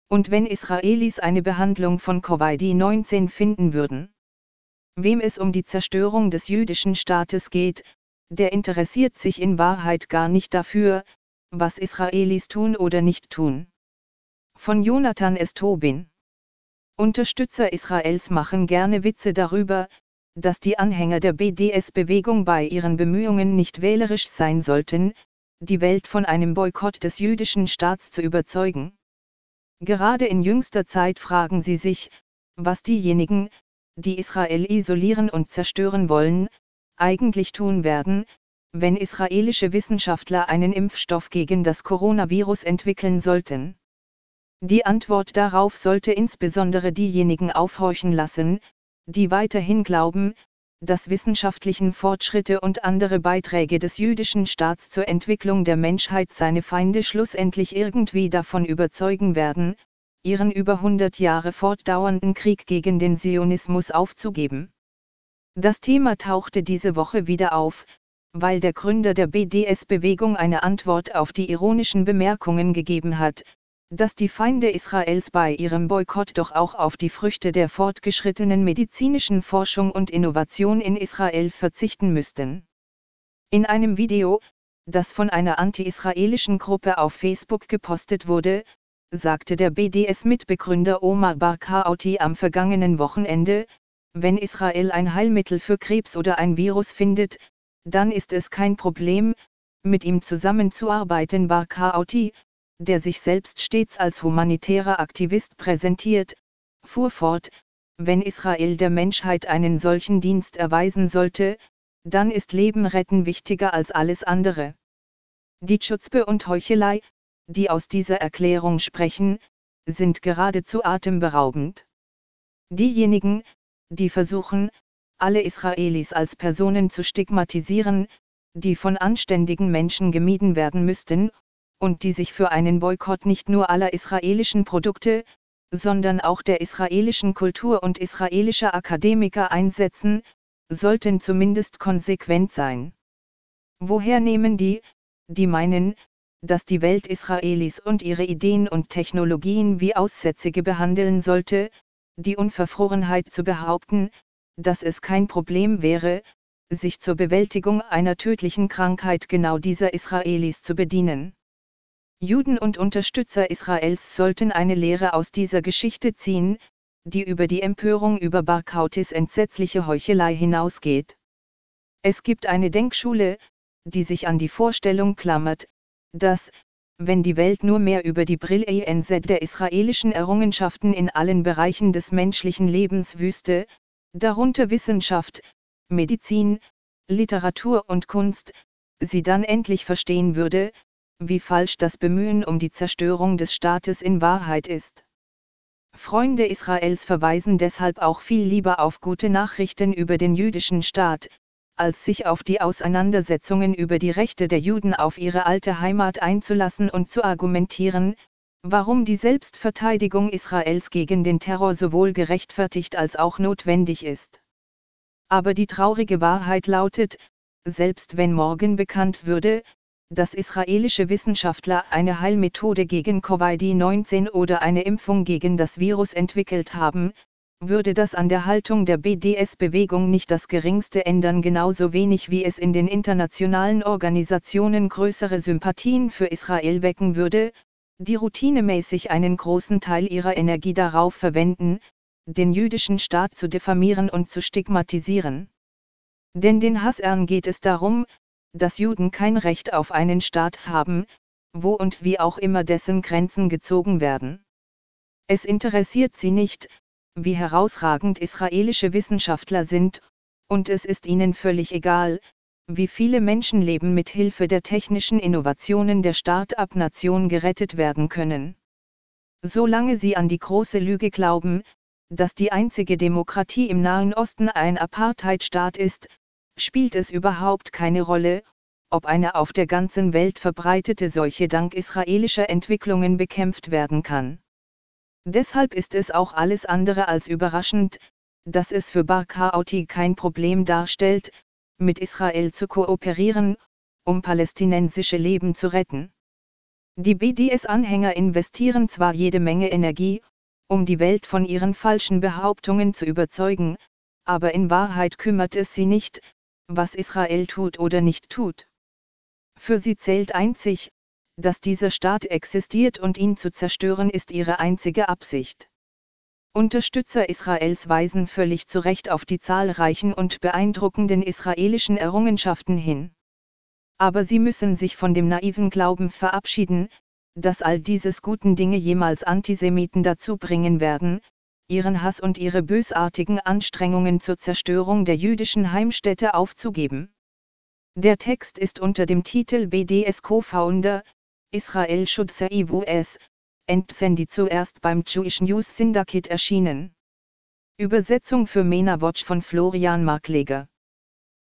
Und wenn Israelis eine Behandlung von Covid-19 finden würden? Wem es um die Zerstörung des jüdischen Staates geht, der interessiert sich in Wahrheit gar nicht dafür, was Israelis tun oder nicht tun. Von Jonathan S. Tobin. Unterstützer Israels machen gerne Witze darüber, dass die Anhänger der BDS-Bewegung bei ihren Bemühungen nicht wählerisch sein sollten, die Welt von einem Boykott des jüdischen Staats zu überzeugen. Gerade in jüngster Zeit fragen sie sich, was diejenigen, die Israel isolieren und zerstören wollen, eigentlich tun werden, wenn israelische Wissenschaftler einen Impfstoff gegen das Coronavirus entwickeln sollten. Die Antwort darauf sollte insbesondere diejenigen aufhorchen lassen, die weiterhin glauben, dass wissenschaftlichen Fortschritte und andere Beiträge des jüdischen Staats zur Entwicklung der Menschheit seine Feinde schlussendlich irgendwie davon überzeugen werden, ihren über 100 Jahre fortdauernden Krieg gegen den Zionismus aufzugeben. Das Thema tauchte diese Woche wieder auf, weil der Gründer der BDS-Bewegung eine Antwort auf die ironischen Bemerkungen gegeben hat, dass die Feinde Israels bei ihrem Boykott doch auch auf die Früchte der fortgeschrittenen medizinischen Forschung und Innovation in Israel verzichten müssten. In einem Video, das von einer anti-israelischen Gruppe auf Facebook gepostet wurde, sagte der BDS-Mitbegründer Omar Barghouti am vergangenen Wochenende, wenn Israel ein Heilmittel für Krebs oder ein Virus findet, dann ist es kein Problem, mit ihm zusammenzuarbeiten. Barghouti, der sich selbst stets als humanitärer Aktivist präsentiert, fuhr fort, wenn Israel der Menschheit einen solchen Dienst erweisen sollte, dann ist Leben retten wichtiger als alles andere. Die Chutzpe und Heuchelei, die aus dieser Erklärung sprechen, sind geradezu atemberaubend. Diejenigen, die versuchen, alle Israelis als Personen zu stigmatisieren, die von anständigen Menschen gemieden werden müssten, und die sich für einen Boykott nicht nur aller israelischen Produkte, sondern auch der israelischen Kultur und israelischer Akademiker einsetzen, sollten zumindest konsequent sein. Woher nehmen die meinen, dass die Welt Israelis und ihre Ideen und Technologien wie Aussätzige behandeln sollte, die Unverfrorenheit zu behaupten, dass es kein Problem wäre, sich zur Bewältigung einer tödlichen Krankheit genau dieser Israelis zu bedienen? Juden und Unterstützer Israels sollten eine Lehre aus dieser Geschichte ziehen, die über die Empörung über Barghoutis entsetzliche Heuchelei hinausgeht. Es gibt eine Denkschule, die sich an die Vorstellung klammert, dass, wenn die Welt nur mehr über die Brillenz der israelischen Errungenschaften in allen Bereichen des menschlichen Lebens wüsste, darunter Wissenschaft, Medizin, Literatur und Kunst, sie dann endlich verstehen würde, wie falsch das Bemühen um die Zerstörung des Staates in Wahrheit ist. Freunde Israels verweisen deshalb auch viel lieber auf gute Nachrichten über den jüdischen Staat, als sich auf die Auseinandersetzungen über die Rechte der Juden auf ihre alte Heimat einzulassen und zu argumentieren, warum die Selbstverteidigung Israels gegen den Terror sowohl gerechtfertigt als auch notwendig ist. Aber die traurige Wahrheit lautet, selbst wenn morgen bekannt würde, dass israelische Wissenschaftler eine Heilmethode gegen Covid-19 oder eine Impfung gegen das Virus entwickelt haben, würde das an der Haltung der BDS-Bewegung nicht das geringste ändern, genauso wenig wie es in den internationalen Organisationen größere Sympathien für Israel wecken würde, die routinemäßig einen großen Teil ihrer Energie darauf verwenden, den jüdischen Staat zu diffamieren und zu stigmatisieren. Denn den Hassern geht es darum, dass Juden kein Recht auf einen Staat haben, wo und wie auch immer dessen Grenzen gezogen werden. Es interessiert sie nicht, wie herausragend israelische Wissenschaftler sind, und es ist ihnen völlig egal, wie viele Menschenleben mit Hilfe der technischen Innovationen der Start-up-Nation gerettet werden können. Solange sie an die große Lüge glauben, dass die einzige Demokratie im Nahen Osten ein Apartheidstaat ist, spielt es überhaupt keine Rolle, ob eine auf der ganzen Welt verbreitete Seuche dank israelischer Entwicklungen bekämpft werden kann. Deshalb ist es auch alles andere als überraschend, dass es für Barghouti kein Problem darstellt, mit Israel zu kooperieren, um palästinensische Leben zu retten. Die BDS-Anhänger investieren zwar jede Menge Energie, um die Welt von ihren falschen Behauptungen zu überzeugen, aber in Wahrheit kümmert es sie nicht, was Israel tut oder nicht tut. Für sie zählt einzig, dass dieser Staat existiert und ihn zu zerstören ist ihre einzige Absicht. Unterstützer Israels weisen völlig zu Recht auf die zahlreichen und beeindruckenden israelischen Errungenschaften hin. Aber sie müssen sich von dem naiven Glauben verabschieden, dass all dieses guten Dinge jemals Antisemiten dazu bringen werden, ihren Hass und ihre bösartigen Anstrengungen zur Zerstörung der jüdischen Heimstätte aufzugeben. Der Text ist unter dem Titel BDS Co-Founder, Israel Should Save US, Entsendi zuerst beim Jewish News Syndicate erschienen. Übersetzung für MENA Watch von Florian Markleger.